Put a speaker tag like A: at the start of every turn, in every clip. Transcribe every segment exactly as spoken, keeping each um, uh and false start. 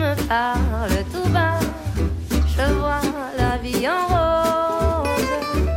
A: me parle tout bas, je vois la vie en rose.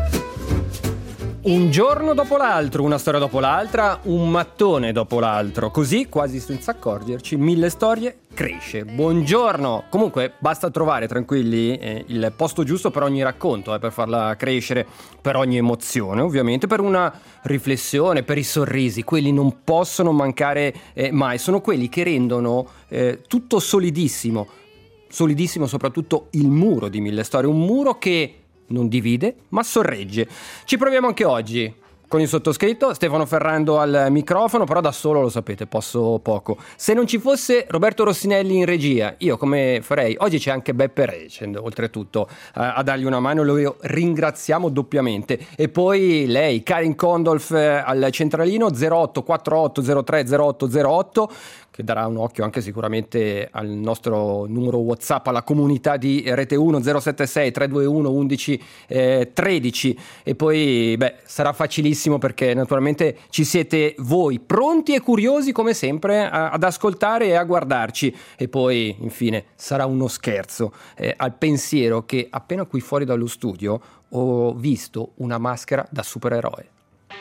B: Un giorno dopo l'altro, una storia dopo l'altra, un mattone dopo l'altro, così quasi senza accorgerci, Mille Storie cresce. Buongiorno! Comunque basta trovare, tranquilli, eh, il posto giusto per ogni racconto, eh, per farla crescere, per ogni emozione, ovviamente, per una riflessione, per i sorrisi. Quelli non possono mancare eh, mai, sono quelli che rendono eh, tutto solidissimo, solidissimo soprattutto il muro di Mille Storie, un muro che non divide ma sorregge. Ci proviamo anche oggi con il sottoscritto, Stefano Ferrando al microfono, però da solo lo sapete, posso poco. Se non ci fosse Roberto Rossinelli in regia, io come farei? Oggi c'è anche Beppe Recend, oltretutto, a, a dargli una mano, lo ringraziamo doppiamente. E poi lei, Karin Condolf al centralino, zero otto quattro otto zero tre zero otto zero otto, che darà un occhio anche sicuramente al nostro numero WhatsApp, alla comunità di Rete uno, zero sette sei tre due uno undici tredici. E poi beh, sarà facilissimo perché naturalmente ci siete voi, pronti e curiosi come sempre a, ad ascoltare e a guardarci. E poi infine sarà uno scherzo eh, al pensiero che appena qui fuori dallo studio ho visto una maschera da supereroe.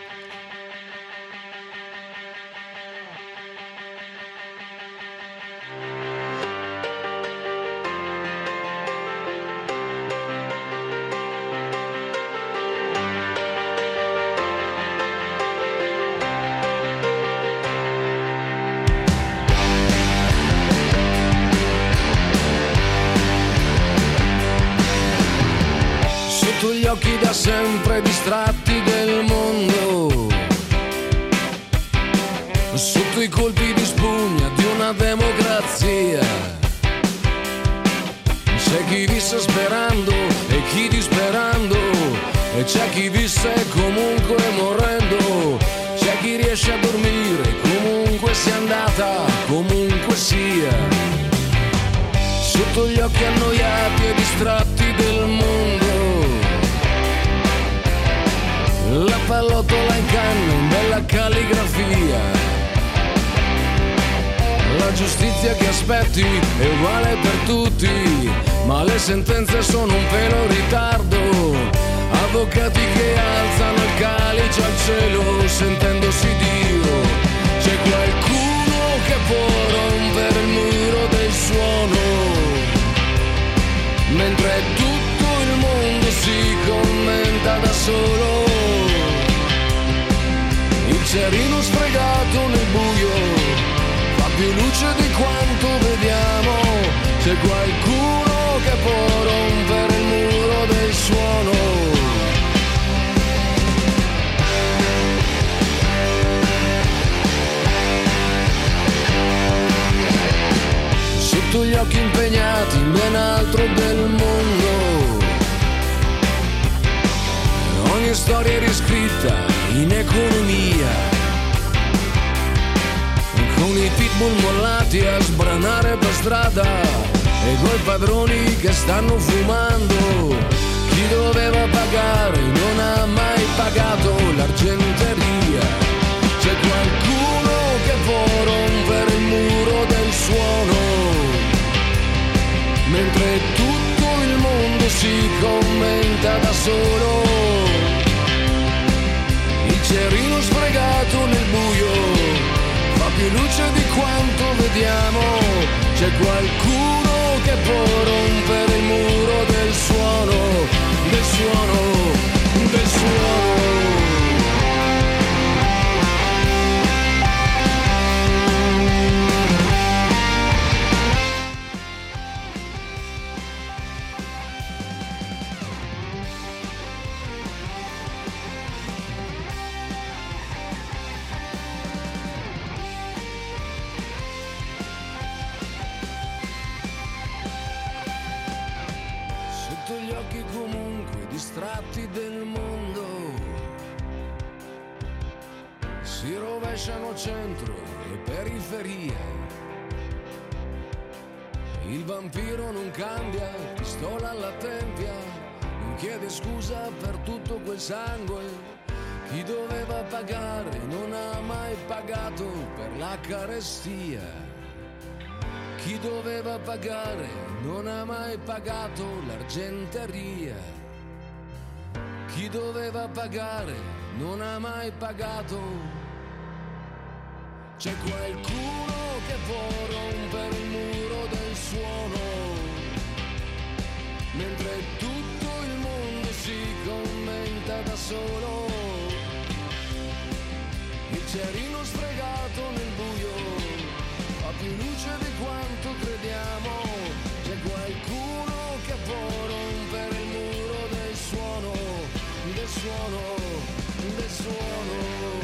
C: Occhi da sempre distratti del mondo, sotto i colpi di spugna di una democrazia. C'è chi visse sperando e chi disperando, e c'è chi visse comunque morendo. C'è chi riesce a dormire comunque sia andata, comunque sia. Sotto gli occhi annoiati e distratti del mondo, la pallottola in canna in bella calligrafia. La giustizia che aspetti è uguale per tutti, ma le sentenze sono un pelo in ritardo. Avvocati che alzano il calice al cielo sentendosi Dio. C'è qualcuno che può rompere il muro del suono, mentre tutto il mondo si commenta da solo. Il cerino sfregato nel buio fa più luce di quanto vediamo. C'è qualcuno che può rompere il muro del suono. Sotto gli occhi impegnati in ben altro del mondo, ogni storia è riscritta in economia, con i pitbull mollati a sbranare per strada e coi padroni che stanno fumando. Chi doveva pagare non ha mai pagato l'argenteria. C'è qualcuno che può rompere il muro del suono, mentre tutto il mondo si commenta da solo. Il cerino sfregato nel buio fa più luce di quanto vediamo. C'è qualcuno che può rompere il muro del suono, del suono, del suono. Gli occhi comunque distratti del mondo si rovesciano centro e periferia. Il vampiro non cambia, pistola alla tempia, non chiede scusa per tutto quel sangue. Chi doveva pagare non ha mai pagato per la carestia. Chi doveva pagare non ha mai pagato l'argenteria. Chi doveva pagare non ha mai pagato. C'è qualcuno che può rompere il muro del suono, mentre tutto il mondo si commenta da solo. Il cerino sfregato nel buio ha più luce di quanto crediamo. C'è qualcuno che può rompere il muro del suono, del suono, del suono.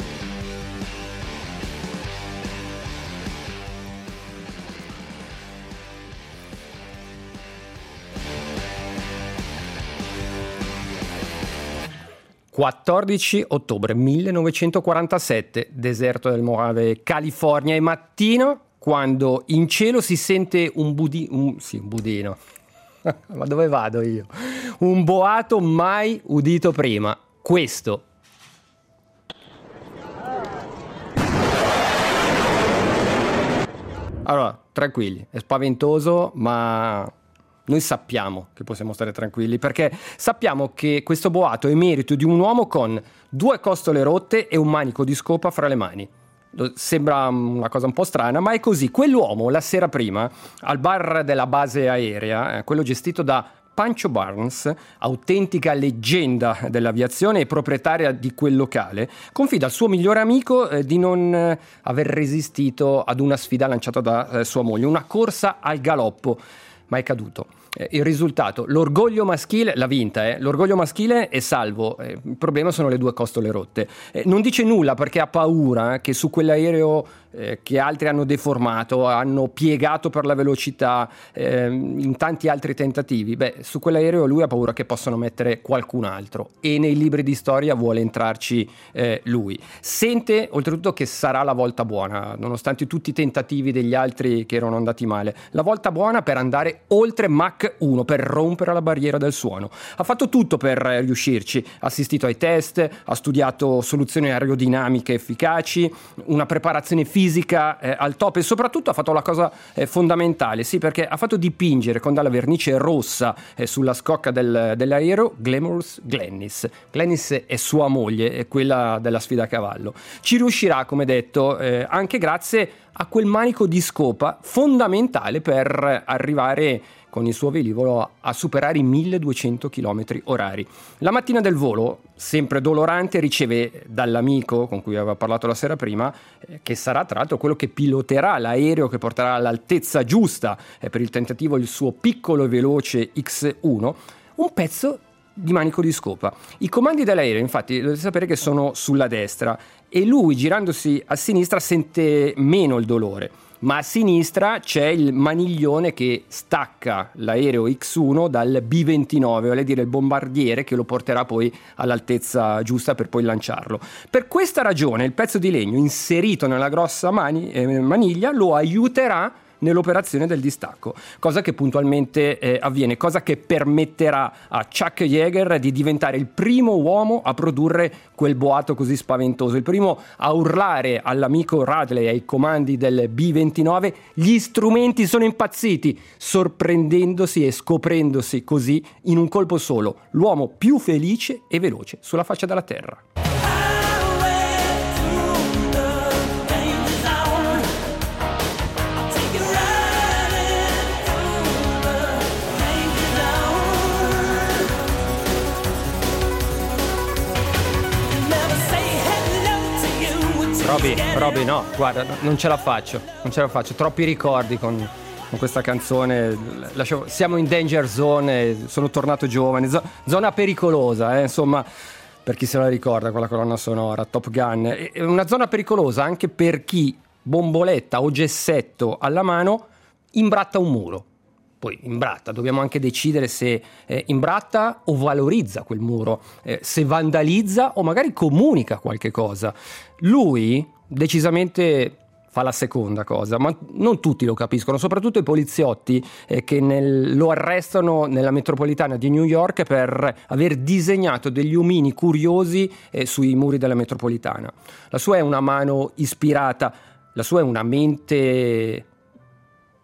B: quattordici ottobre millenovecentoquarantasette, deserto del Mojave, California, è mattino quando in cielo si sente un budino, un, sì, un budino, ma dove vado io? Un boato mai udito prima, questo. Allora, tranquilli, è spaventoso, ma noi sappiamo che possiamo stare tranquilli, perché sappiamo che questo boato è merito di un uomo con due costole rotte e un manico di scopa fra le mani. Sembra una cosa un po' strana, ma è così. Quell'uomo la sera prima al bar della base aerea, eh, quello gestito da Pancho Barnes, autentica leggenda dell'aviazione e proprietaria di quel locale, confida al suo migliore amico eh, di non eh, aver resistito ad una sfida lanciata da eh, sua moglie, una corsa al galoppo, ma è caduto. Eh, il risultato, l'orgoglio maschile, l'ha vinta, eh, l'orgoglio maschile è salvo, eh, il problema sono le due costole rotte. Eh, non dice nulla perché ha paura che su quell'aereo eh, che altri hanno deformato, hanno piegato per la velocità, eh, in tanti altri tentativi, beh, su quell'aereo lui ha paura che possano mettere qualcun altro e nei libri di storia vuole entrarci eh, lui. Sente oltretutto che sarà la volta buona, nonostante tutti i tentativi degli altri che erano andati male, la volta buona per andare oltre Mach uno, per rompere la barriera del suono. Ha fatto tutto per riuscirci, ha assistito ai test, ha studiato soluzioni aerodinamiche efficaci, una preparazione fisica eh, al top e soprattutto ha fatto la cosa eh, fondamentale, sì, perché ha fatto dipingere con della vernice rossa eh, sulla scocca del, dell'aereo Glamorous Glennis. Glennis è sua moglie, è quella della sfida a cavallo. Ci riuscirà, come detto, eh, anche grazie a quel manico di scopa fondamentale per arrivare con il suo velivolo a superare i milleduecento chilometri orari. La mattina del volo, sempre dolorante, riceve dall'amico con cui aveva parlato la sera prima, eh, che sarà tra l'altro quello che piloterà l'aereo che porterà all'altezza giusta eh, per il tentativo il suo piccolo e veloce X uno, un pezzo di manico di scopa. I comandi dell'aereo, infatti, dovete sapere che sono sulla destra e lui, girandosi a sinistra, sente meno il dolore. Ma a sinistra c'è il maniglione che stacca l'aereo X uno dal B ventinove, vale a dire il bombardiere che lo porterà poi all'altezza giusta per poi lanciarlo. Per questa ragione il pezzo di legno inserito nella grossa mani- eh, maniglia lo aiuterà nell'operazione del distacco, cosa che puntualmente eh, avviene, cosa che permetterà a Chuck Yeager di diventare il primo uomo a produrre quel boato così spaventoso, il primo a urlare all'amico Radley ai comandi del B ventinove: gli strumenti sono impazziti, sorprendendosi e scoprendosi così in un colpo solo l'uomo più felice e veloce sulla faccia della terra. Roby, Roby, no, guarda, non ce la faccio, non ce la faccio, troppi ricordi con, con questa canzone. Lascio, siamo in danger zone, sono tornato giovane, zo, zona pericolosa, eh, insomma, per chi se la ricorda quella colonna sonora, Top Gun. È una zona pericolosa anche per chi, bomboletta o gessetto alla mano, imbratta un muro. Poi imbratta, dobbiamo anche decidere se eh, imbratta o valorizza quel muro, eh, se vandalizza o magari comunica qualche cosa. Lui decisamente fa la seconda cosa, ma non tutti lo capiscono, soprattutto i poliziotti eh, che nel, lo arrestano nella metropolitana di New York per aver disegnato degli omini curiosi eh, sui muri della metropolitana. La sua è una mano ispirata, la sua è una mente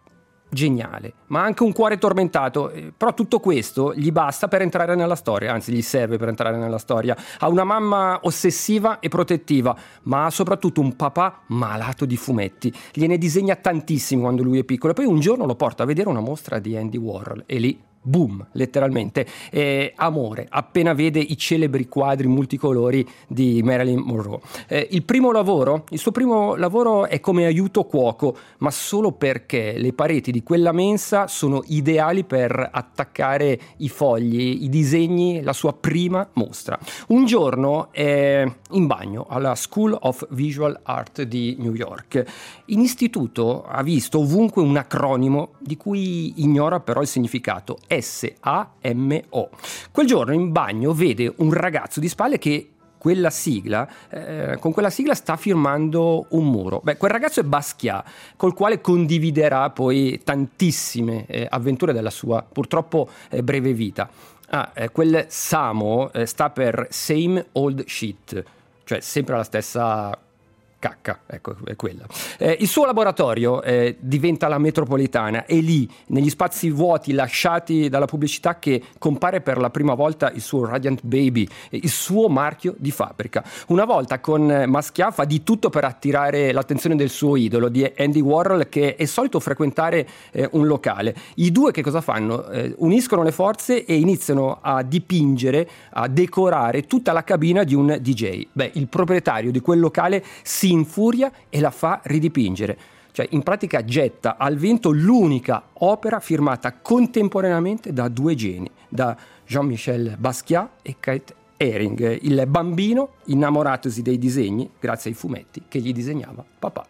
B: geniale, ma anche un cuore tormentato, eh, però tutto questo gli basta per entrare nella storia, anzi gli serve per entrare nella storia. Ha una mamma ossessiva e protettiva, ma ha soprattutto un papà malato di fumetti, gliene disegna tantissimi quando lui è piccolo, e poi un giorno lo porta a vedere una mostra di Andy Warhol e lì boom, letteralmente, eh, amore, appena vede i celebri quadri multicolori di Marilyn Monroe. Eh, il primo lavoro, il suo primo lavoro è come aiuto cuoco, ma solo perché le pareti di quella mensa sono ideali per attaccare i fogli, i disegni, la sua prima mostra. Un giorno è in bagno alla School of Visual Art di New York. In istituto ha visto ovunque un acronimo di cui ignora però il significato. S A M O. Quel giorno in bagno vede un ragazzo di spalle che quella sigla, eh, con quella sigla sta firmando un muro. Beh, quel ragazzo è Basquiat, col quale condividerà poi tantissime eh, avventure della sua purtroppo eh, breve vita. Ah, eh, quel Samo eh, sta per Same Old Shit, cioè sempre la stessa cacca, ecco, è quella. Eh, il suo laboratorio eh, diventa la metropolitana, e lì, negli spazi vuoti lasciati dalla pubblicità, che compare per la prima volta il suo Radiant Baby, il suo marchio di fabbrica. Una volta con Basquiat fa di tutto per attirare l'attenzione del suo idolo, di Andy Warhol, che è solito frequentare eh, un locale. I due che cosa fanno? Eh, uniscono le forze e iniziano a dipingere, a decorare tutta la cabina di un D J. Beh, il proprietario di quel locale si infuria e la fa ridipingere. Cioè, in pratica getta al vento l'unica opera firmata contemporaneamente da due geni, da Jean-Michel Basquiat e Kate Haring, il bambino innamoratosi dei disegni grazie ai fumetti che gli disegnava papà.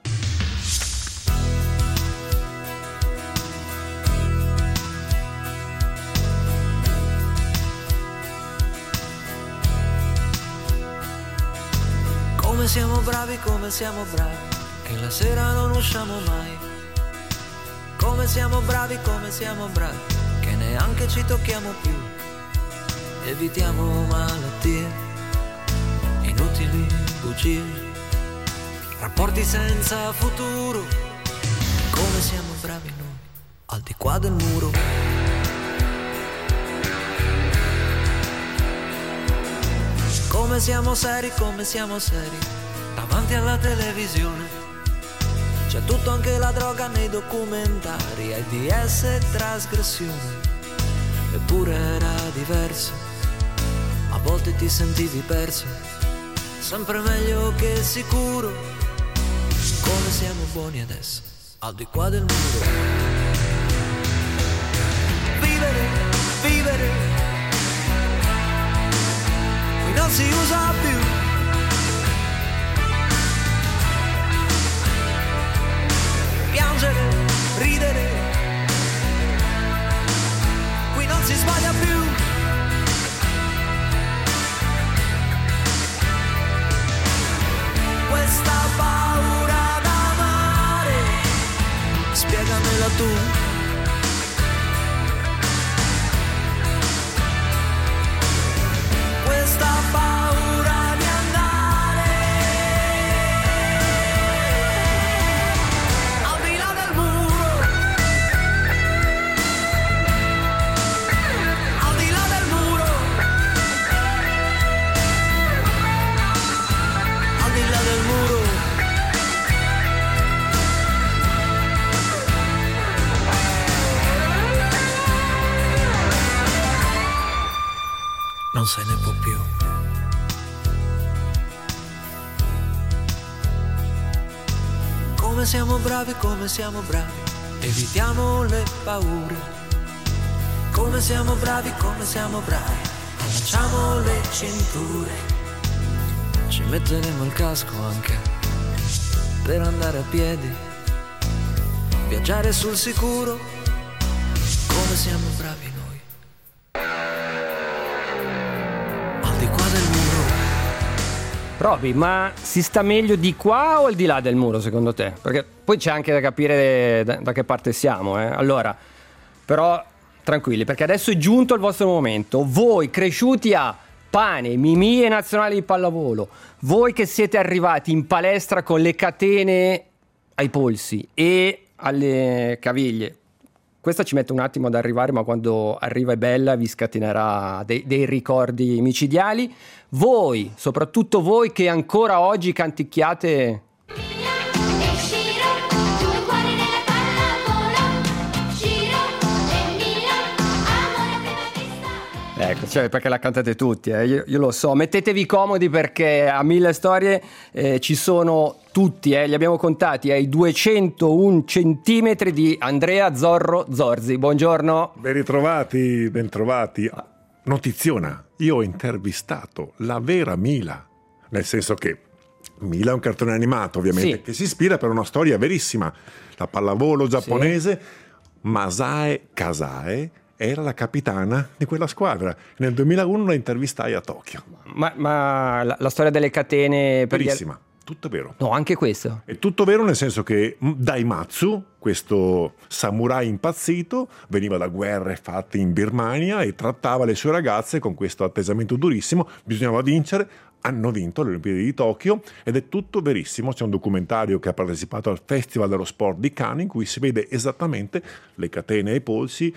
D: Come siamo bravi, come siamo bravi, che la sera non usciamo mai. Come siamo bravi, come siamo bravi, che neanche ci tocchiamo più. Evitiamo malattie, inutili bugie, rapporti senza futuro. Come siamo bravi noi, al di qua del muro. Come siamo seri, come siamo seri, davanti alla televisione. C'è tutto, anche la droga nei documentari, AIDS e trasgressione. Eppure era diverso, a volte ti sentivi perso, sempre meglio che sicuro. Come siamo buoni adesso, al di qua del muro. Vivere, vivere, non si usa più. Piangere, ridere, qui non si sbaglia più. Questa paura d'amare, spiegamela tu. Questa paura di andare al di là del muro, al di là del muro, al di là del muro. Non se ne può più. Come siamo bravi, come siamo bravi, evitiamo le paure. Come siamo bravi, come siamo bravi, allacciamo le cinture. Ci metteremo il casco anche per andare a piedi, viaggiare sul sicuro. Come siamo bravi noi,
B: Roby, ma si sta meglio di qua o al di là del muro secondo te? Perché poi c'è anche da capire da, da che parte siamo, eh? Allora, però tranquilli, perché adesso è giunto il vostro momento. Voi cresciuti a pane, mimì e nazionali di pallavolo, voi che siete arrivati in palestra con le catene ai polsi e alle caviglie. Questa ci mette un attimo ad arrivare, ma quando arriva è bella, vi scatenerà dei, dei ricordi micidiali. Voi, soprattutto voi che ancora oggi canticchiate... Ecco, cioè perché la cantate tutti, eh? io, io lo so. Mettetevi comodi perché a Mille Storie eh, ci sono tutti, eh? Li abbiamo contati ai duecentouno centimetri di Andrea Zorro Zorzi. Buongiorno.
E: Ben ritrovati, ben trovati. Notiziona, io ho intervistato la vera Mila, nel senso che Mila è un cartone animato ovviamente, sì, che si ispira per una storia verissima. La pallavolo giapponese, sì. Masae Kasae era la capitana di quella squadra. Nel duemilauno la intervistai a Tokyo.
B: Ma, ma la, la storia delle catene... Per
E: Verissima, gli... tutto vero.
B: No, anche questo.
E: È tutto vero nel senso che Daimatsu, questo samurai impazzito, veniva da guerre fatte in Birmania e trattava le sue ragazze con questo atteggiamento durissimo. Bisognava vincere. Hanno vinto le Olimpiadi di Tokyo ed è tutto verissimo. C'è un documentario che ha partecipato al Festival dello Sport di Cannes in cui si vede esattamente le catene ai polsi,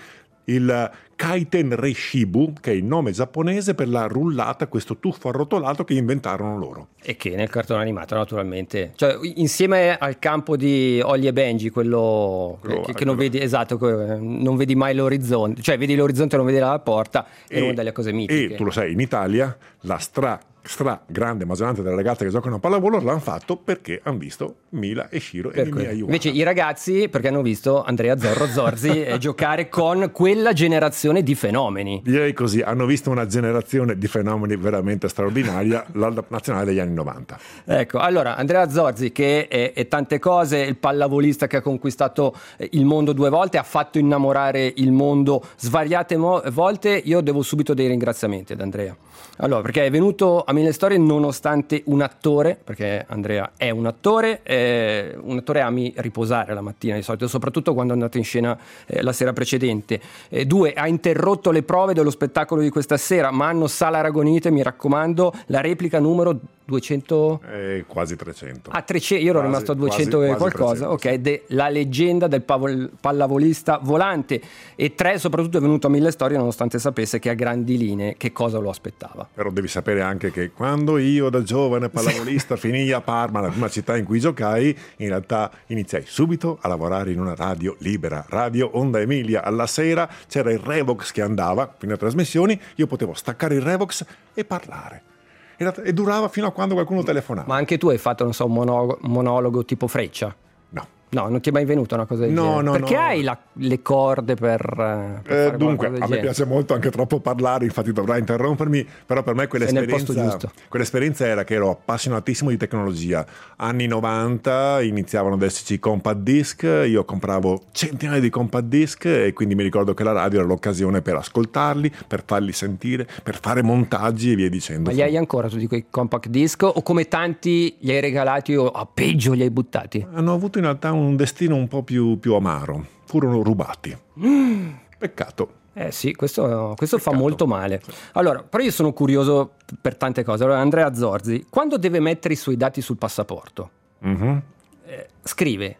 E: il Kaiten Reishibu, che è il nome giapponese per la rullata, questo tuffo arrotolato che inventarono loro.
B: E che nel cartone animato naturalmente, cioè insieme al campo di Holly e Benji, quello, quello che, che non vedi, esatto, non vedi mai l'orizzonte, cioè vedi l'orizzonte e non vedi la porta, è
E: e,
B: una delle cose mitiche.
E: E tu lo sai, in Italia la stra stra grande maggioranza delle ragazze che giocano a pallavolo l'hanno fatto perché hanno visto Mila e Shiro per e Mia Iwata.
B: Invece i ragazzi perché hanno visto Andrea Zorro Zorzi giocare con quella generazione di fenomeni.
E: Direi così, hanno visto una generazione di fenomeni veramente straordinaria, la nazionale degli anni novanta.
B: Ecco, allora Andrea Zorzi che è, è tante cose, il pallavolista che ha conquistato il mondo due volte, ha fatto innamorare il mondo svariate mo- volte. Io devo subito dei ringraziamenti ad Andrea. Allora, perché è venuto a Mille Storie nonostante un attore, perché Andrea è un attore, eh, un attore ami riposare la mattina di solito, soprattutto quando è andato in scena eh, la sera precedente. Eh, due, ha interrotto le prove dello spettacolo di questa sera, ma hanno Sala Aragonite, mi raccomando, la replica numero duecento...
E: Eh, quasi trecento.
B: Ah, trecento, io ero quasi, rimasto a duecento quasi, e qualcosa, quasi trecento, ok, de, la leggenda del pavol, pallavolista volante. E tre, soprattutto è venuto a Mille Storie nonostante sapesse che a grandi linee che cosa lo aspettava.
E: Però devi sapere anche che quando io da giovane pallavolista finii a Parma, la prima città in cui giocai, in realtà iniziai subito a lavorare in una radio libera, Radio Onda Emilia. Alla sera c'era il Revox che andava, fino alle trasmissioni, io potevo staccare il Revox e parlare. E durava fino a quando qualcuno telefonava.
B: Ma anche tu hai fatto, non so, un monologo, monologo tipo Freccia?
E: No.
B: No, non ti è mai venuta una cosa del
E: no,
B: genere?
E: No,
B: Perché
E: no.
B: hai la, le corde per, per
E: eh,
B: fare
E: dunque, a me
B: genere.
E: piace molto anche troppo parlare, infatti dovrai interrompermi, però per me quell'esperienza, quell'esperienza era che ero appassionatissimo di tecnologia. Anni novanta iniziavano ad esserci compact disc, io compravo centinaia di compact disc e quindi mi ricordo che la radio era l'occasione per ascoltarli, per farli sentire, per fare montaggi e via dicendo.
B: Ma li hai ancora tutti quei compact disc o come tanti li hai regalati o a peggio li hai buttati?
E: Hanno avuto in realtà un destino un po' più, più amaro, furono rubati. Mm. Peccato.
B: Eh sì, questo, questo fa
E: Peccato.
B: molto male.
E: Sì.
B: Allora, però io sono curioso per tante cose. Allora, Andrea Zorzi, quando deve mettere i suoi dati sul passaporto, mm-hmm. eh, scrive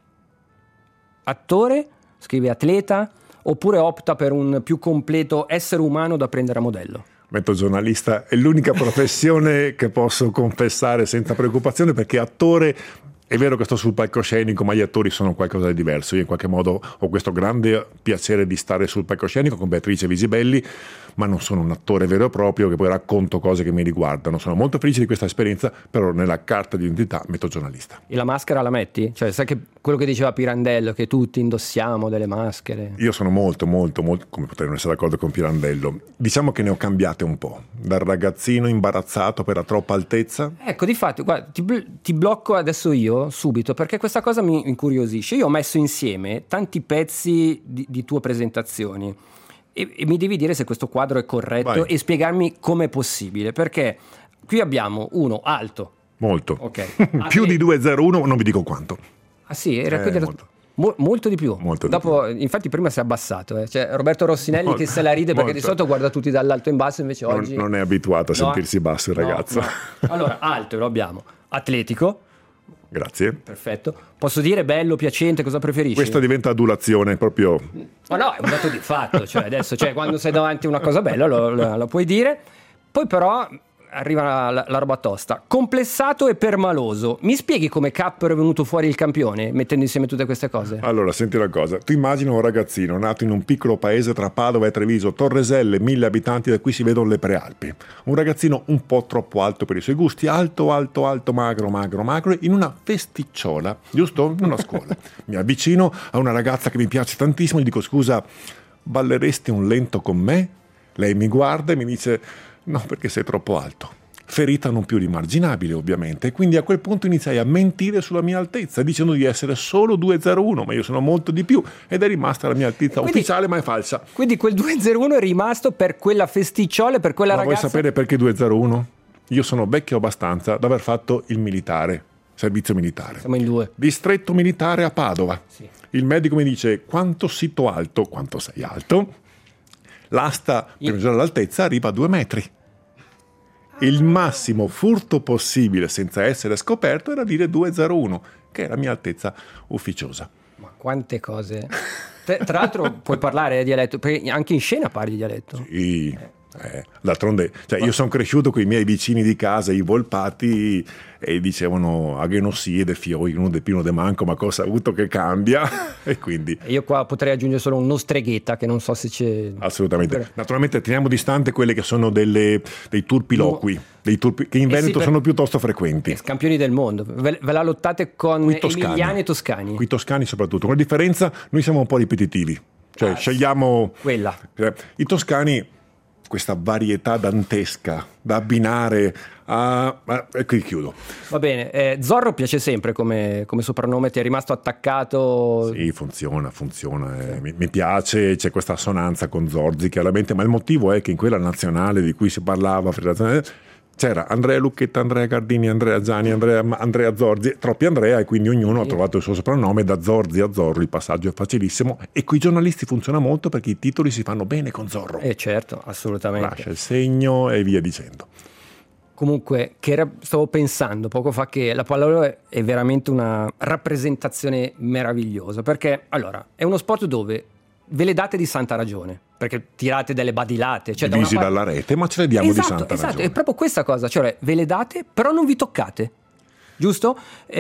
B: attore, scrive atleta, oppure opta per un più completo essere umano da prendere a modello?
E: Metto giornalista, è l'unica professione che posso confessare senza preoccupazione, perché attore... È vero che sto sul palcoscenico, ma gli attori sono qualcosa di diverso. Io in qualche modo ho questo grande piacere di stare sul palcoscenico con Beatrice Visibelli, ma non sono un attore vero e proprio che poi racconto cose che mi riguardano. Sono molto felice di questa esperienza, però nella carta di identità metto giornalista.
B: E la maschera la metti? Cioè, sai che quello che diceva Pirandello, che tutti indossiamo delle maschere?
E: Io sono molto, molto, molto, come potrei non essere d'accordo con Pirandello. Diciamo che ne ho cambiate un po'. Dal ragazzino imbarazzato per la troppa altezza.
B: Ecco, difatti, guarda, ti, ti blocco adesso io subito perché questa cosa mi incuriosisce. Io ho messo insieme tanti pezzi di, di tue presentazioni e, e mi devi dire se questo quadro è corretto. Vai. E spiegarmi come è possibile, perché qui abbiamo uno alto
E: molto,
B: ok,
E: più di due virgola zero uno, non vi dico quanto.
B: Ah sì, era
E: eh,
B: era...
E: molto.
B: Mo- molto di più.
E: Molto di
B: Dopo,
E: più.
B: Infatti prima si è abbassato, eh. Cioè, Roberto Rossinelli molto, che se la ride perché molto. Di solito guarda tutti dall'alto in basso, invece
E: non,
B: oggi
E: non è abituato a
B: no,
E: sentirsi basso il
B: no,
E: ragazzo.
B: No. Allora, alto lo abbiamo, atletico,
E: Grazie.
B: Perfetto. Posso dire bello, piacente, cosa preferisci?
E: Questa diventa adulazione proprio.
B: Ma no, è un dato di fatto, cioè adesso cioè, quando sei davanti a una cosa bella lo, lo, lo puoi dire. Poi però arriva la, la roba tosta. Complessato e permaloso. Mi spieghi come Capper è venuto fuori il campione, mettendo insieme tutte queste cose?
E: Allora, senti una cosa. Tu immagina un ragazzino nato in un piccolo paese tra Padova e Treviso, Torreselle, mille abitanti, da cui si vedono le prealpi. Un ragazzino un po' troppo alto per i suoi gusti, alto, alto, alto, magro, magro, magro, in una festicciola, giusto? In una scuola. Mi avvicino a una ragazza che mi piace tantissimo e gli dico: scusa, balleresti un lento con me? Lei mi guarda e mi dice: no, perché sei troppo alto. Ferita non più rimarginabile, ovviamente, e quindi a quel punto iniziai a mentire sulla mia altezza, dicendo di essere solo due virgola zero uno, ma io sono molto di più, ed è rimasta la mia altezza
B: quindi,
E: ufficiale, ma è falsa.
B: Quindi quel due virgola zero uno è rimasto per quella festicciole, per quella
E: ma
B: ragazza?
E: Vuoi sapere perché due virgola zero uno? Io sono vecchio abbastanza da aver fatto il militare, servizio militare.
B: Siamo in due.
E: Distretto militare a Padova.
B: Sì.
E: Il medico mi dice: quanto sito alto, quanto sei alto? L'asta per misurare l'altezza arriva a due metri. Il massimo furto possibile senza essere scoperto era dire due virgola zero uno, che è la mia altezza ufficiosa.
B: Ma quante cose. Tra l'altro puoi parlare dialetto, perché anche in scena parli dialetto.
E: Sì, eh, d'altronde, cioè, io sono cresciuto con i miei vicini di casa, i Volpati, e dicevano aghenossie de fioi, uno de pino de manco, ma cosa ha avuto che cambia? E quindi
B: io qua potrei aggiungere solo un nostreghetta, che non so se c'è.
E: Assolutamente. Per... Naturalmente teniamo distante quelle che sono delle, dei turpiloqui, no. dei turpi, che in Veneto eh sì, per... sono piuttosto frequenti.
B: Campioni del mondo. Ve, ve la lottate con emiliani e toscani.
E: Qui toscani soprattutto. Con la differenza, noi siamo un po' ripetitivi. Cioè, ah, scegliamo
B: quella.
E: I toscani, questa varietà dantesca da abbinare a... e qui chiudo.
B: Va bene, eh, Zorro piace sempre come, come soprannome, ti è rimasto attaccato?
E: Sì, funziona, funziona, eh. sì. mi, mi piace, c'è questa assonanza con Zorzi chiaramente, ma il motivo è che in quella nazionale di cui si parlava c'era Andrea Lucchetta, Andrea Gardini, Andrea Gianni, Andrea, Andrea Zorzi, troppi Andrea, e quindi ognuno sì. ha trovato il suo soprannome. Da Zorzi a Zorro il passaggio è facilissimo, e coi giornalisti funziona molto perché i titoli si fanno bene con Zorro.
B: Eh certo, assolutamente.
E: Lascia il segno e via dicendo.
B: Comunque, che era, stavo pensando poco fa che la pallavolo è veramente una rappresentazione meravigliosa, perché allora è uno sport dove ve le date di santa ragione, perché tirate delle badilate, cioè
E: divisi
B: da
E: parte... dalla rete, ma ce le diamo
B: esatto,
E: di santa
B: esatto,
E: ragione.
B: È proprio questa cosa, cioè ve le date però non vi toccate, giusto?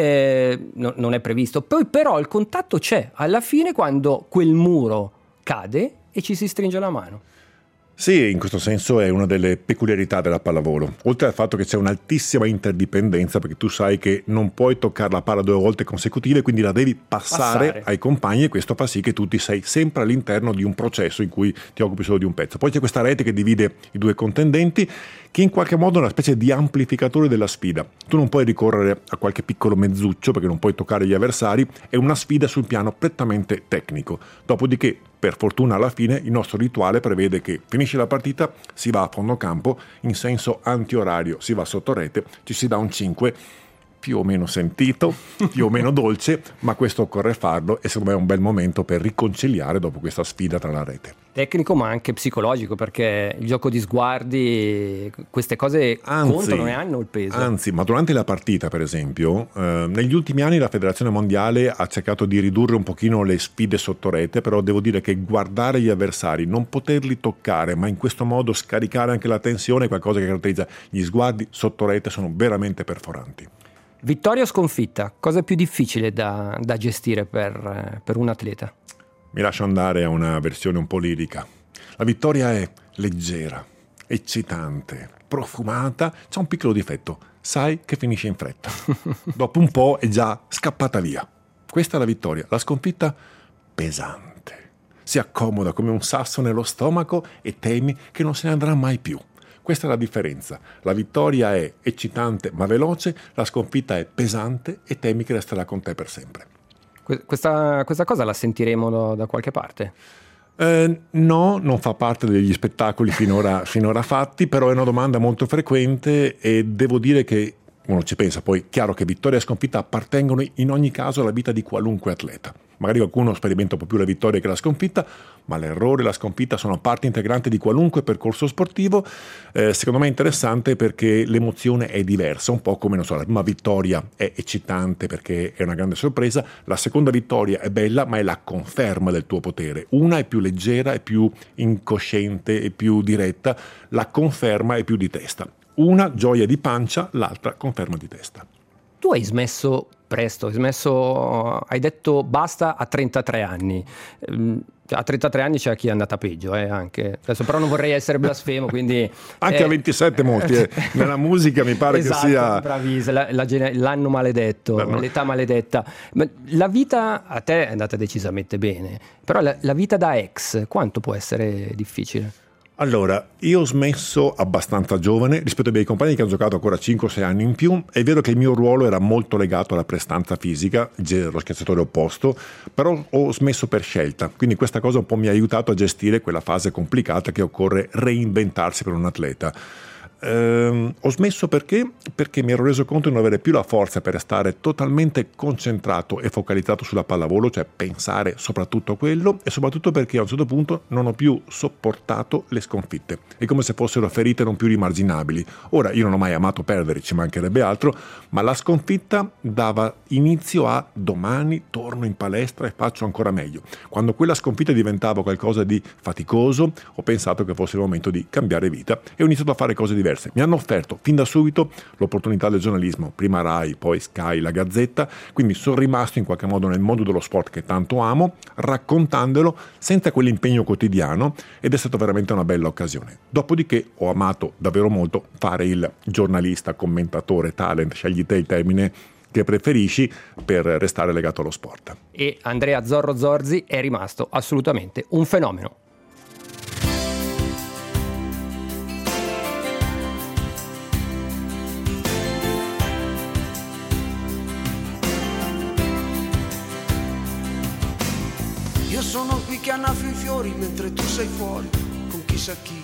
B: Eh, no, non è previsto. Poi però il contatto c'è alla fine, quando quel muro cade e ci si stringe la mano.
E: Sì, in questo senso è una delle peculiarità della pallavolo, oltre al fatto che c'è un'altissima interdipendenza, perché tu sai che non puoi toccare la palla due volte consecutive, quindi la devi passare, passare ai compagni, e questo fa sì che tu ti sei sempre all'interno di un processo in cui ti occupi solo di un pezzo. Poi c'è questa rete che divide i due contendenti, che in qualche modo è una specie di amplificatore della sfida. Tu non puoi ricorrere a qualche piccolo mezzuccio perché non puoi toccare gli avversari, è una sfida sul piano prettamente tecnico. Dopodiché, per fortuna, alla fine il nostro rituale prevede che finisce la partita, si va a fondo campo in senso antiorario, si va sotto rete, ci si dà un cinque più o meno sentito, più o meno dolce, ma questo occorre farlo, e secondo me è un bel momento per riconciliare dopo questa sfida tra la rete.
B: Tecnico ma anche psicologico, perché il gioco di sguardi, queste cose anzi, contano e hanno il peso.
E: Anzi, ma durante la partita, per esempio, eh, negli ultimi anni la Federazione Mondiale ha cercato di ridurre un pochino le sfide sotto rete, però devo dire che guardare gli avversari, non poterli toccare, ma in questo modo scaricare anche la tensione, è qualcosa che caratterizza gli sguardi sotto rete, sono veramente perforanti.
B: Vittoria o sconfitta? Cosa è più difficile da, da gestire per, per un atleta?
E: Mi lascio andare a una versione un po' lirica. La vittoria è leggera, eccitante, profumata, c'ha un piccolo difetto: sai che finisce in fretta. Dopo un po' è già scappata via. Questa è la vittoria. La sconfitta, pesante. Si accomoda come un sasso nello stomaco e temi che non se ne andrà mai più. Questa è la differenza. La vittoria è eccitante ma veloce, la sconfitta è pesante e temi che resterà con te per sempre.
B: Questa, questa cosa la sentiremo da, da qualche parte?
E: Eh, no, non fa parte degli spettacoli finora, finora fatti, però è una domanda molto frequente, e devo dire che uno ci pensa. Poi chiaro che vittoria e sconfitta appartengono in ogni caso alla vita di qualunque atleta. magari qualcuno sperimenta un po' più la vittoria che la sconfitta, ma l'errore e la sconfitta sono parte integrante di qualunque percorso sportivo. Eh, secondo me è interessante perché l'emozione è diversa, un po' come, non so, la prima vittoria è eccitante perché è una grande sorpresa, la seconda vittoria è bella ma è la conferma del tuo potere, una è più leggera, è più incosciente, è più diretta, la conferma è più di testa, una gioia di pancia, l'altra conferma di testa.
B: Tu hai smesso presto, hai smesso, hai detto basta a trentatré anni. A trentatré anni c'è chi è andata peggio, eh, anche. Adesso però non vorrei essere blasfemo, quindi...
E: Anche
B: eh,
E: a ventisette molti, eh. Nella musica mi pare
B: esatto,
E: che sia...
B: bravissimo, la, la, l'anno maledetto,
E: Beh, no.
B: l'età maledetta. Ma la vita a te è andata decisamente bene, però la, la vita da ex, quanto può essere difficile?
E: Allora, io ho smesso abbastanza giovane rispetto ai miei compagni che hanno giocato ancora cinque o sei anni in più. È vero che il mio ruolo era molto legato alla prestanza fisica, lo schiacciatore opposto, però ho smesso per scelta, quindi questa cosa un po' mi ha aiutato a gestire quella fase complicata che occorre reinventarsi per un atleta. Eh, ho smesso perché? Perché mi ero reso conto di non avere più la forza per stare totalmente concentrato e focalizzato sulla pallavolo, cioè pensare soprattutto a quello, e soprattutto perché a un certo punto non ho più sopportato le sconfitte. È come se fossero ferite non più rimarginabili. Ora, io non ho mai amato perdere, ci mancherebbe altro, ma la sconfitta dava inizio a domani torno in palestra e faccio ancora meglio. Quando quella sconfitta diventava qualcosa di faticoso, ho pensato che fosse il momento di cambiare vita e ho iniziato a fare cose diverse. Mi hanno offerto fin da subito l'opportunità del giornalismo, prima Rai, poi Sky, la Gazzetta, quindi sono rimasto in qualche modo nel mondo dello sport che tanto amo, raccontandolo senza quell'impegno quotidiano, ed è stata veramente una bella occasione. Dopodiché ho amato davvero molto fare il giornalista, commentatore, talent, scegli te il termine che preferisci per restare legato allo sport.
B: E Andrea Zorro Zorzi è rimasto assolutamente un fenomeno.
F: Io sono qui che annafio i fiori mentre tu sei fuori con chissà chi.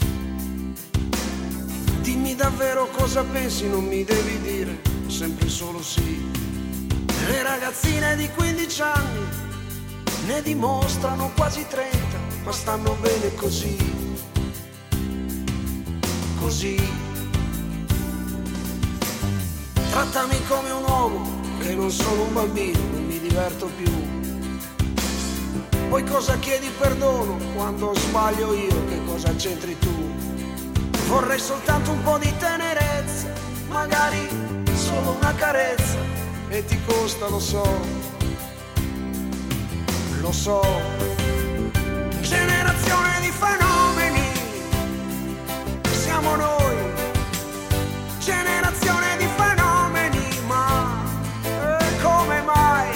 F: Dimmi davvero cosa pensi, non mi devi dire sempre solo sì. Le ragazzine di quindici anni ne dimostrano quasi trenta, ma stanno bene così, così. Trattami come un uomo, che non sono un bambino, non mi diverto più. Poi cosa chiedi perdono quando sbaglio io, che cosa c'entri tu? Vorrei soltanto un po' di tenerezza, magari solo una carezza, e ti costa, lo so, lo so. Generazione di fenomeni, siamo noi, generazione di fenomeni, ma eh, come mai?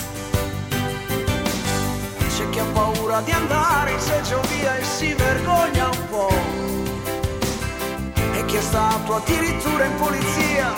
F: C'è chi ha paura di andare in seggiovia e si vergogna un po', e chi è stato addirittura in polizia.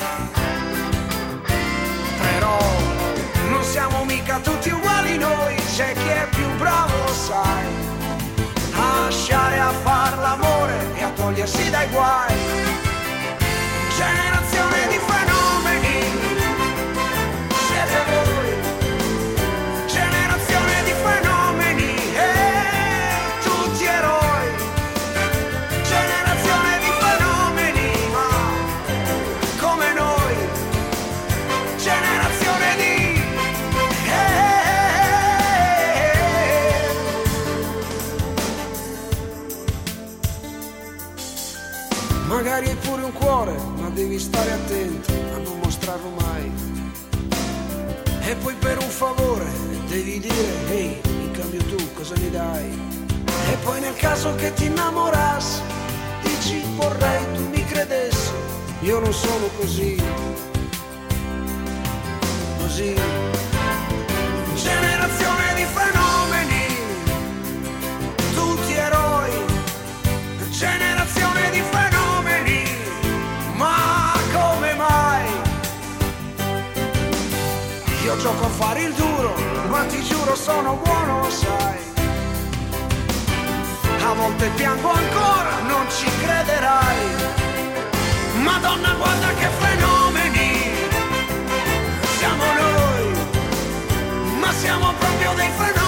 F: Però non siamo mica tutti uguali noi, c'è chi è più bravo, sai, a lasciare a far l'amore e a togliersi dai guai. Generazione di fenomeni, siete voi. Generazione di fenomeni, e tutti eroi. Generazione di fenomeni, ma come noi. Generazione di magari hai pure un cuore, ma devi stare attento a non mostrarlo mai. E poi per un favore devi dire ehi, hey, in cambio tu cosa mi dai? E poi nel caso che ti innamorassi dici vorrei tu mi credessi. Io non sono così, così. Generazione di fenomeni, tutti eroi. Generazione di fenomeni, ma come mai? Io gioco a fare il duro, ma ti giuro sono buono, sai. A volte piango ancora, non ci crederai. Madonna, guarda che fenomeni siamo noi, ma siamo proprio dei fenomeni.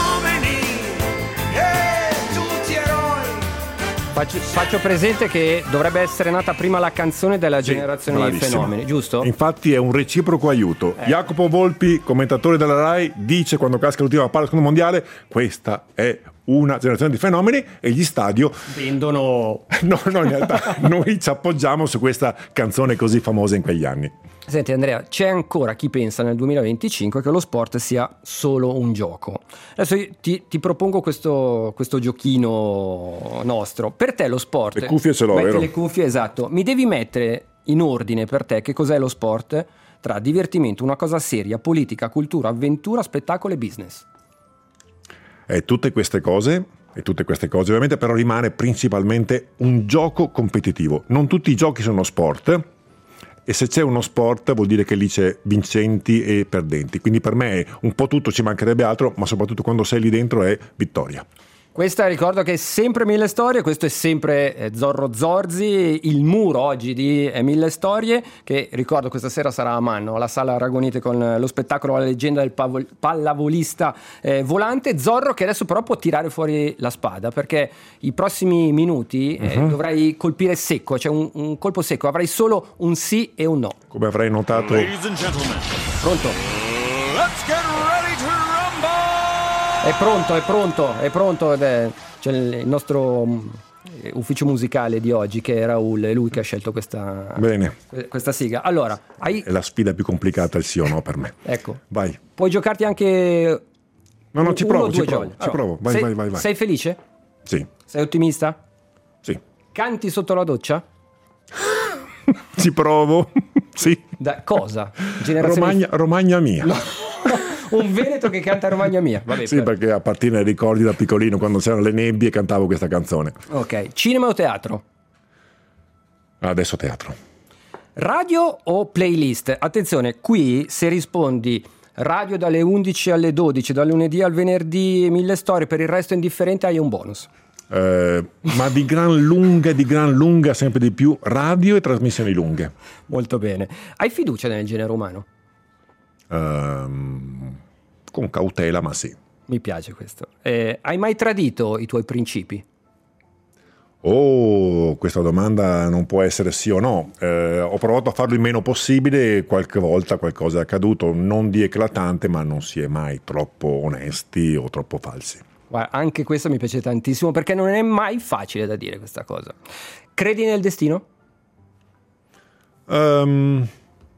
B: Faccio, faccio presente che dovrebbe essere nata prima la canzone della
E: Sì,
B: generazione dei
E: bravissimo.
B: fenomeni, giusto?
E: Infatti è un reciproco aiuto.
B: Eh.
E: Jacopo Volpi, commentatore della Rai, dice quando casca l'ultima palla del secondo mondiale: questa è una generazione di fenomeni, e gli stadio
B: Vendono.
E: no, no, in realtà noi ci appoggiamo su questa canzone così famosa in quegli anni.
B: Senti Andrea, c'è ancora chi pensa nel duemilaventicinque che lo sport sia solo un gioco. Adesso io ti, ti propongo questo, questo giochino nostro. Per te lo sport...
E: Le cuffie ce l'ho,
B: metti
E: vero?
B: le cuffie, esatto. Mi devi mettere in ordine per te che cos'è lo sport tra divertimento, una cosa seria, politica, cultura, avventura, spettacolo e business.
E: E tutte queste cose, e tutte queste cose ovviamente, però rimane principalmente un gioco competitivo. Non tutti i giochi sono sport, e se c'è uno sport vuol dire che lì c'è vincenti e perdenti. Quindi per me è un po' tutto, ci mancherebbe altro, ma soprattutto quando sei lì dentro è vittoria.
B: Questa, ricordo che è sempre Mille Storie, questo è sempre eh, Zorro Zorzi, il muro oggi di eh, Mille Storie, che ricordo questa sera sarà a Manno, alla Sala Aragonite, con eh, lo spettacolo La leggenda del pavol- pallavolista eh, volante. Zorro che adesso però può tirare fuori la spada, perché i prossimi minuti eh,
E: Mhm.
B: dovrai colpire secco, cioè un, un colpo secco, avrai solo un sì e un no.
E: Come avrai notato,
G: Ladies and gentlemen,
B: Pronto?
G: let's get ready to rumble!
B: È pronto, è pronto, è pronto. Ed è, c'è il il nostro mm, ufficio musicale di oggi, che è Raul, è lui che ha scelto questa,
E: bene,
B: que- questa sigla. Allora, hai,
E: è la sfida più complicata, il sì o no per me.
B: ecco,
E: Vai.
B: puoi giocarti anche
E: No, no, ci
B: uno o
E: provo, ci
B: due
E: provo,
B: giochi.
E: ci
B: Allora,
E: provo. Vai,
B: sei,
E: vai, vai, vai.
B: sei felice?
E: Sì,
B: Sei ottimista?
E: sì.
B: Canti sotto la doccia?
E: Ci provo. Sì.
B: Da cosa? Generazione
E: Romagna, Romagna mia.
B: Un veneto che canta Romagna mia. Vabbè,
E: Sì,
B: per-
E: perché appartiene ai ricordi da piccolino, quando c'erano le nebbie cantavo questa canzone.
B: Ok, cinema o teatro?
E: Adesso teatro.
B: Radio o playlist? Attenzione, qui se rispondi radio dalle undici alle dodici, dal lunedì al venerdì, Mille Storie, per il resto indifferente, hai un bonus.
E: Eh, ma di gran lunga, di gran lunga, sempre di più, radio e trasmissioni lunghe.
B: Molto bene. Hai fiducia nel genere umano?
E: Ehm, con cautela, ma sì.
B: Mi piace questo. Eh, hai mai tradito i tuoi principi?
E: Oh, questa domanda non può essere sì o no. Eh, ho provato a farlo il meno possibile, qualche volta qualcosa è accaduto, non di eclatante, ma non si è mai troppo onesti o troppo falsi.
B: Guarda, anche questo mi piace tantissimo, perché non è mai facile da dire questa cosa. Credi nel destino?
E: Ehm,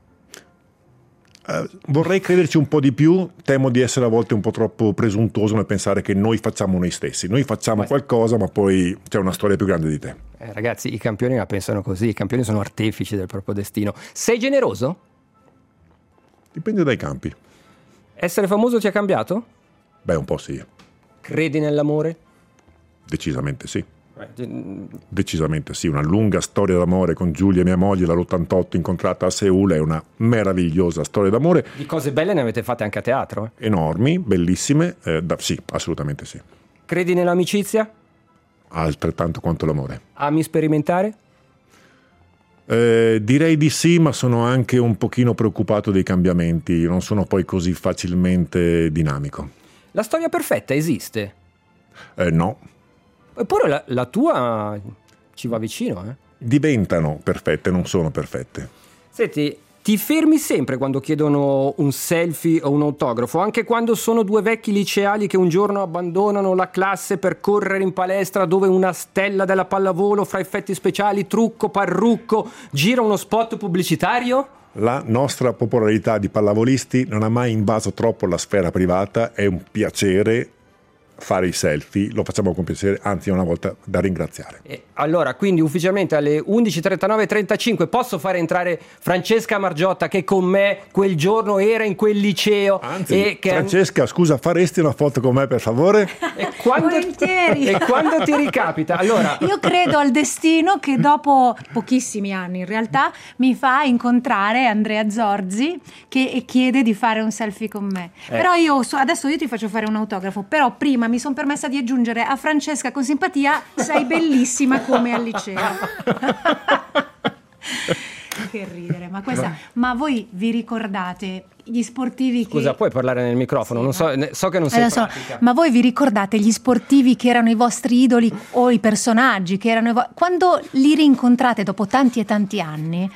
E: eh, vorrei crederci un po' di più, temo di essere a volte un po' troppo presuntuoso nel pensare che noi facciamo noi stessi. Noi facciamo
B: Beh.
E: qualcosa, ma poi c'è una storia più grande di te.
B: Eh, ragazzi, i campioni la pensano così, i campioni sono artefici del proprio destino. Sei generoso?
E: Dipende dai campi.
B: Essere famoso ti ha cambiato?
E: Beh, un po' sì,
B: Credi nell'amore?
E: decisamente sì.
B: Eh,
E: Decisamente sì, una lunga storia d'amore con Giulia, mia moglie, dall'ottantotto incontrata a Seul, è una meravigliosa storia d'amore,
B: Di cose belle ne avete fatte anche a teatro. eh.
E: enormi, bellissime, eh, da- sì, assolutamente sì,
B: Credi nell'amicizia?
E: altrettanto quanto l'amore.
B: Ami sperimentare?
E: Eh, direi di sì, ma sono anche un pochino preoccupato dei cambiamenti, non sono poi così facilmente dinamico.
B: La storia perfetta esiste.
E: Eh, no,
B: Eppure la, la tua ci va vicino, eh?
E: diventano perfette, non sono perfette.
B: Senti, ti fermi sempre quando chiedono un selfie o un autografo, anche quando sono due vecchi liceali che un giorno abbandonano la classe per correre in palestra, dove una stella della pallavolo fra effetti speciali, trucco, parrucco, gira uno spot pubblicitario?
E: La nostra popolarità di pallavolisti non ha mai invaso troppo la sfera privata, è un piacere fare i selfie, lo facciamo con piacere, anzi è una volta da ringraziare.
B: E allora, quindi ufficialmente alle undici e trentanove e trentacinque posso fare entrare Francesca Margiotta, che con me quel giorno era in quel liceo.
E: Anzi,
B: e che...
E: Francesca, scusa, faresti una foto con me per favore?
B: E quando...
H: Volentieri.
B: e quando ti ricapita? Allora,
H: Io credo al destino che dopo pochissimi anni in realtà mi fa incontrare Andrea Zorzi, che chiede di fare un selfie con me.
B: Eh.
H: Però io so- adesso io ti faccio fare un autografo, però prima mi sono permessa di aggiungere a Francesca con simpatia: sei bellissima come al liceo. che ridere, ma questa ma voi vi ricordate gli sportivi che
B: Scusa, puoi parlare nel microfono?
H: Sì,
B: non so,
H: no.
B: ne- so che non sei
H: Adesso,
B: pratica.
H: ma voi vi ricordate gli sportivi che erano i vostri idoli o i personaggi che erano i vo- quando li rincontrate dopo tanti e tanti anni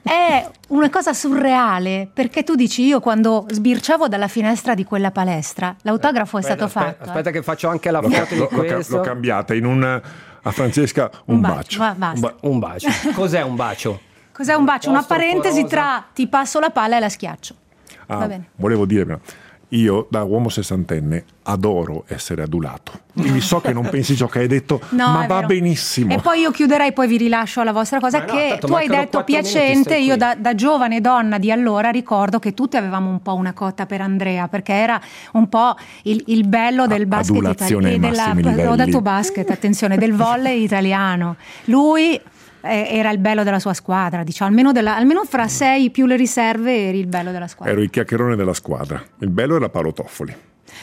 H: è una cosa surreale, perché tu dici io quando sbirciavo dalla finestra di quella palestra l'autografo è
B: Aspetta,
H: stato
B: aspetta,
H: fatto.
B: Aspetta che faccio anche la
E: L'ho,
B: foto di
E: l'ho- l'ho ca-
B: questo.
E: l'ho cambiata in un a Francesca un,
H: Un
E: bacio,
H: bacio, va, basta.
E: Un ba-
B: Un bacio. Cos'è un bacio?
H: Cos'è un bacio? Una
B: Apostrofo
H: parentesi
B: rosa.
H: tra ti passo la palla e la schiaccio.
E: Ah,
H: Va bene.
E: volevo dire prima, io da uomo sessantenne adoro essere adulato, quindi so che non pensi ciò che hai detto,
H: No,
E: ma
H: è
E: va
H: vero.
E: benissimo.
H: E poi io chiuderei, poi vi rilascio alla vostra cosa,
B: Ma no,
H: che
B: tanto
H: tu hai
B: mancano
H: detto
B: quattro minuti,
H: piacente.
B: stai
H: Io
B: qui.
H: da, da giovane donna di allora ricordo che tutti avevamo un po' una cotta per Andrea, perché era un po' il, il bello del basket
E: Adulazione
H: italiano
E: ai
H: e
E: massimi
H: della, ho
E: livelli.
H: dato basket, attenzione, del volley italiano. Lui eh, era il bello della sua squadra, diciamo, almeno, della, almeno fra sei più le riserve eri il bello della squadra.
E: Ero il chiacchierone della squadra, il bello era Paolo Toffoli.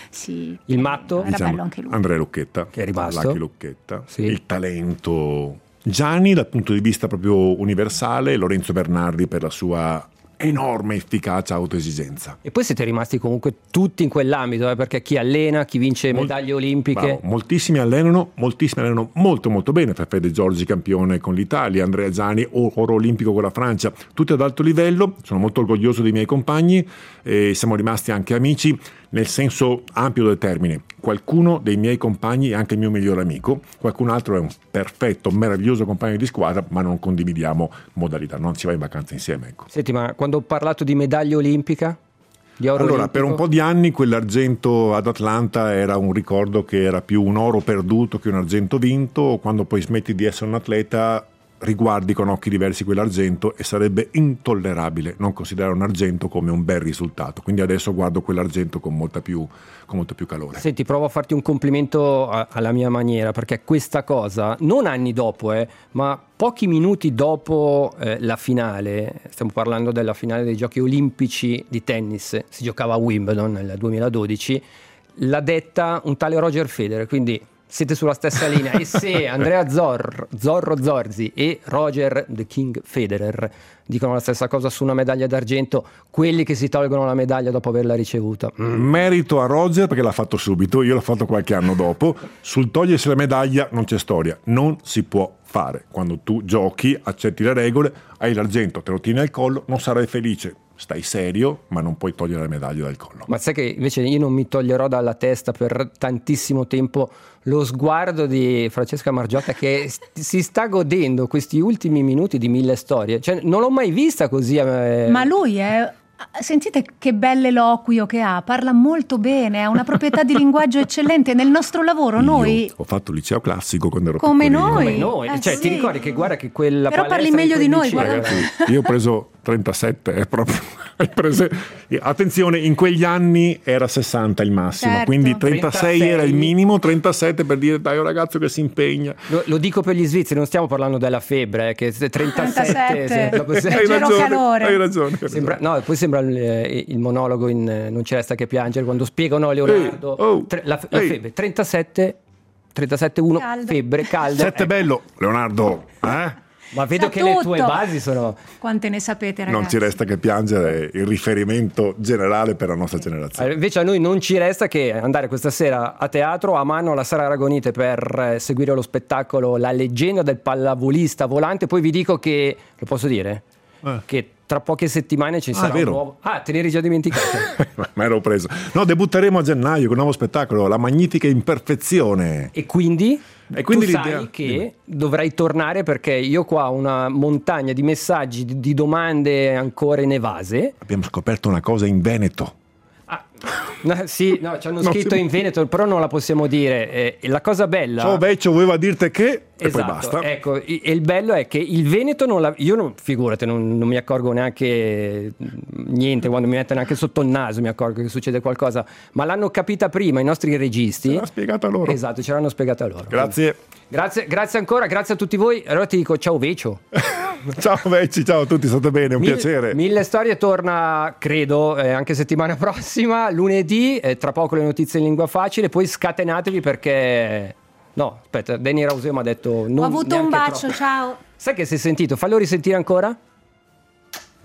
H: Sì,
B: Il matto?
H: era
E: Diciamo,
H: bello anche lui.
E: Andrea Lucchetta,
B: Che è rimasto.
E: Lucky Lucchetta,
B: Sì.
E: il talento Gianni dal punto di vista proprio universale, Lorenzo Bernardi per la sua enorme efficacia, autoesigenza.
B: E poi siete rimasti comunque tutti in quell'ambito, eh, perché chi allena, chi vince
E: Mol-
B: medaglie olimpiche.
E: Bravo, moltissimi allenano, moltissimi allenano molto molto bene. Fede Giorgi campione con l'Italia, Andrea Giani oro olimpico con la Francia, tutti ad alto livello. Sono molto orgoglioso dei miei compagni e siamo rimasti anche amici nel senso ampio del termine. Qualcuno dei miei compagni è anche il mio migliore amico, qualcun altro è un perfetto, meraviglioso compagno di squadra, ma non condividiamo modalità, non si va in vacanza insieme, ecco.
B: Senti, ma quando ho parlato di medaglia olimpica, di oro
E: Allora,
B: olimpico,
E: per un po' di anni quell'argento ad Atlanta era un ricordo che era più un oro perduto che un argento vinto. Quando poi smetti di essere un atleta riguardi con occhi diversi quell'argento e sarebbe intollerabile non considerare un argento come un bel risultato. Quindi adesso guardo quell'argento con molta più, con molto più calore.
B: Senti, provo a farti un complimento a- alla mia maniera, perché questa cosa, non anni dopo, eh, ma pochi minuti dopo eh, la finale, stiamo parlando della finale dei Giochi Olimpici di tennis, si giocava a Wimbledon nel duemiladodici, l'ha detta un tale Roger Federer, quindi siete sulla stessa linea. E se Andrea Zor, Zorro Zorzi e Roger The King Federer dicono la stessa cosa su una medaglia d'argento, quelli che si tolgono la medaglia dopo averla ricevuta, mm.
E: Merito a Roger perché l'ha fatto subito, io l'ho fatto qualche anno dopo. Sul togliersi la medaglia non c'è storia, non si può fare. Quando tu giochi, accetti le regole, hai l'argento, te lo tieni al collo, non sarai felice. Stai serio, ma non puoi togliere la medaglia dal collo.
B: Ma sai che invece io non mi toglierò dalla testa per tantissimo tempo lo sguardo di Francesca Margiotta, che st- si sta godendo questi ultimi minuti di Mille Storie. Cioè, non l'ho mai vista così. eh.
H: Ma lui è... Sentite che bell'eloquio che ha, parla molto bene, ha una proprietà di linguaggio eccellente. Nel nostro lavoro noi...
E: Io ho fatto il liceo classico quando ero
H: Come
E: piccolino.
H: noi.
B: Come noi.
H: Eh,
B: cioè,
H: sì.
B: ti ricordi che guarda che quella
H: Però
B: palestra
H: parli meglio
B: in
H: di
B: quel
H: noi,
B: liceo-
H: guarda.
E: Ragazzi, io ho preso trentasette, è proprio hai prese- attenzione, in quegli anni era sessanta il massimo,
H: Certo.
E: quindi trentasei era il
B: trentasei.
E: minimo, trentasette per dire dai, è un ragazzo che si impegna.
B: Lo, lo dico per gli svizzeri, non stiamo parlando della febbre, eh, che se trentasette...
H: trentasette.
B: se- dopo se-
H: Hai
E: Hai
H: Leggero
E: ragione,
H: calore.
E: hai ragione. hai
B: Sembra,
E: ragione.
B: no, poi sembra il, il monologo in eh, Non ci resta che piangere, quando spiegano a Leonardo
E: Ehi, oh,
B: tre- la, la
E: ehi.
B: febbre trentasette trentasette uno
H: Caldo.
B: febbre calda.
E: Sette bello, Leonardo, eh?
B: Ma vedo
H: Sa
B: che le tue
H: tutto.
B: basi sono...
H: Quante ne sapete, ragazzi?
E: Non ci resta che piangere, il riferimento generale per la nostra generazione.
B: Eh, Invece a noi non ci resta che andare questa sera a teatro a mano alla Sala Aragonite per eh, seguire lo spettacolo La leggenda del pallavolista volante. Poi vi dico che, lo posso dire?
E: Eh.
B: Che tra poche settimane ci
E: Ah,
B: sarà
E: è vero.
B: un nuovo... Ah, te ne eri già dimenticato.
E: Ma ero preso. No, debutteremo a gennaio con un nuovo spettacolo, La magnifica imperfezione.
B: E quindi,
E: E quindi
B: tu
E: l'idea-
B: sai che dovrai tornare, perché io qua ho una montagna di messaggi, di, di domande ancora inevase.
E: Abbiamo scoperto una cosa in Veneto.
B: Ah, no, sì, no, ci hanno
E: No,
B: scritto
E: sì.
B: in Veneto, però non la possiamo dire. Eh, e la cosa bella...
E: Ciao Vecchio, voleva dirti che... E poi
B: Esatto,
E: basta.
B: ecco, i- e il bello è che il Veneto non la, io non, figurate, non, non mi accorgo neanche niente, quando mi mettono anche sotto il naso mi accorgo che succede qualcosa, ma l'hanno capita prima i nostri registi.
E: Ce l'ha spiegata loro.
B: Esatto, ce l'hanno spiegata loro.
E: Grazie.
B: Grazie, grazie ancora, grazie a tutti voi. Allora ti dico ciao Vecio.
E: Ciao Vecchi, ciao a tutti, state bene, un
B: Mil-
E: piacere.
B: Mille Storie torna, credo, eh, anche settimana prossima, lunedì, eh, tra poco le notizie in lingua facile, poi scatenatevi perché... No, aspetta, Danny Rauseo mi ha detto... Non
H: Ho avuto un
B: neanche
H: bacio,
B: troppo.
H: ciao.
B: Sai che si è sentito? Fallo risentire ancora.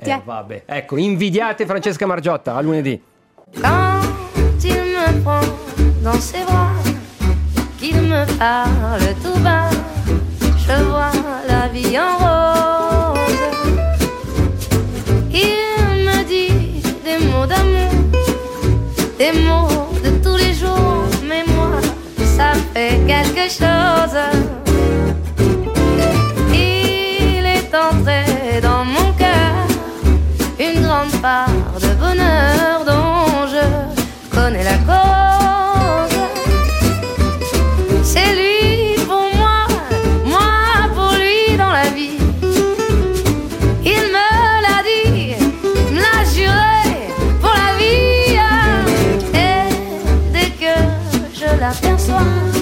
B: Eh, vabbè. Ecco, invidiate Francesca Margiotta, a lunedì.
A: Quand il me prend dans ses bras, qu'il me parle tout bas, je vois la vie en rose. Il me dit des mots d'amour, des mots de tous les jours, mais moi, ça fait quelque chose. Il est entré dans mon cœur une grande part de bonheur dont je connais la cause. C'est lui pour moi, moi pour lui dans la vie. Il me l'a dit, me l'a juré pour la vie. Et dès que je l'aperçois,